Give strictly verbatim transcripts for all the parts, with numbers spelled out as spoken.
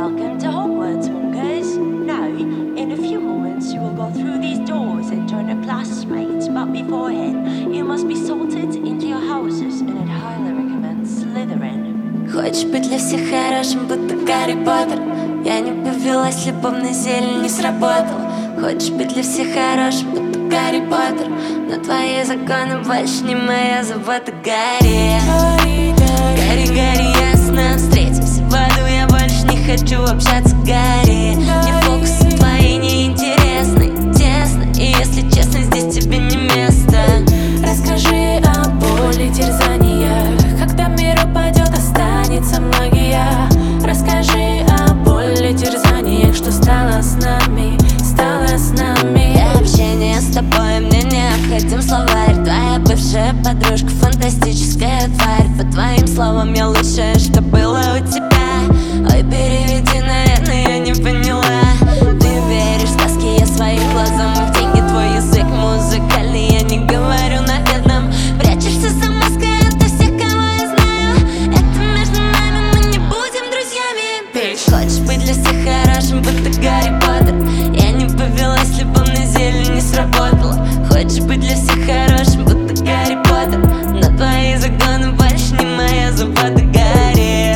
welcome to Hogwarts, Wonkers. Now, in a few moments you will go through these doors and join your classmates, but beforehand you must be sorted into your houses, and I'd highly recommend Slytherin. Хочешь быть для всех хорошим, будто Гарри Поттер? Я не повелась, любовный зелень не сработал. Хочешь быть для всех хорошим, будто Гарри Поттер? Но твои законы больше не моя забота. Гарри, Гарри, Гарри, ясно, встретимся в аду. Я больше не хочу общаться, Гарри. Мне фокусы твои неинтересны, тесно. И если честно, здесь тебе не место. Расскажи о боли, терзаниях. Когда мир упадет, останется магия. Расскажи о боли, терзаниях. Что стало с нами, стало с нами. Для общения с тобой мне необходим словарь. Твоя бывшая подружка фантастическая тварь. По твоим словам я лучшее, что было у тебя. Ой, переведи, наверное, я не поняла. Ты веришь в сказки, я своим глазам. И в деньги твой язык музыкальный. Я не говорю на бедном. Прячешься за маской ото всех, кого я знаю. Это между нами, мы не будем друзьями. Хочешь быть для всех хорошим, будто Гарри Поттер? Я не повелась, любовный зелень не сработала. Хочешь быть для всех хорошим, будто Гарри Поттер? Но твои загоны больше не моя забота. Гарри,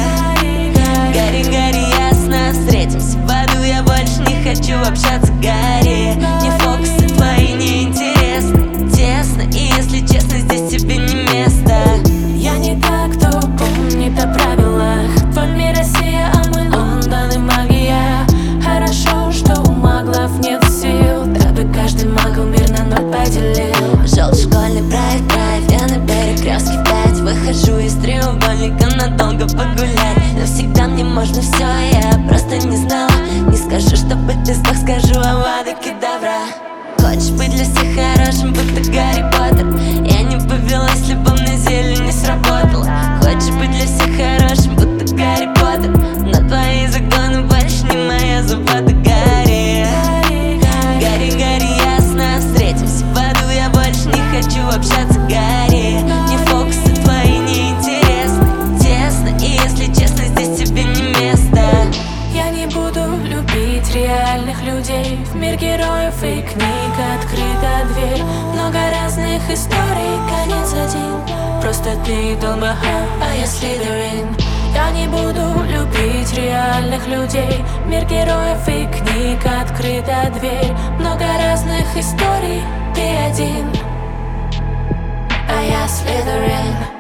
Гарри, Гарри, ясно, встретимся в аду. Я больше не хочу общаться, Гарри. Мне фокусы твои неинтересны, тесно. И если честно, здесь тебе не место. Я не так, кто помнит о правилах. Твой мир Россия, а мы Лондон и магия. Хорошо, что у маглов нет сил, дабы каждый магл мир на ноль поделил. Желтый школьный драйв, драйв, я на перекрестке в пять. Выхожу из треугольника надолго погулять. Навсегда мне можно все, я просто не знала. Не скажу, чтобы ты сдох, скажу авада кедавра. Хочешь быть для всех хорошим, будто Гарри Поттер? Я не повелась, любовный зелень не сработала. Хочешь быть для всех хорошим, будто Гарри Поттер? Но твои загоны больше не моя забота. Гарри, Гарри, Гарри, ясно, встретимся в аду. Я больше не хочу общаться, Гарри. Мне фокусы твои неинтересны, тесно. И если честно, здесь тебе не место. Я не буду любить реальных людей. В мир героев и книг открыта дверь. Много разных историй, конец один. Просто ты Долмаха, а я Слизерин. Я не буду любить реальных людей. В мир героев и книг открыта дверь. Много разных историй, ты один, а я Слизерин.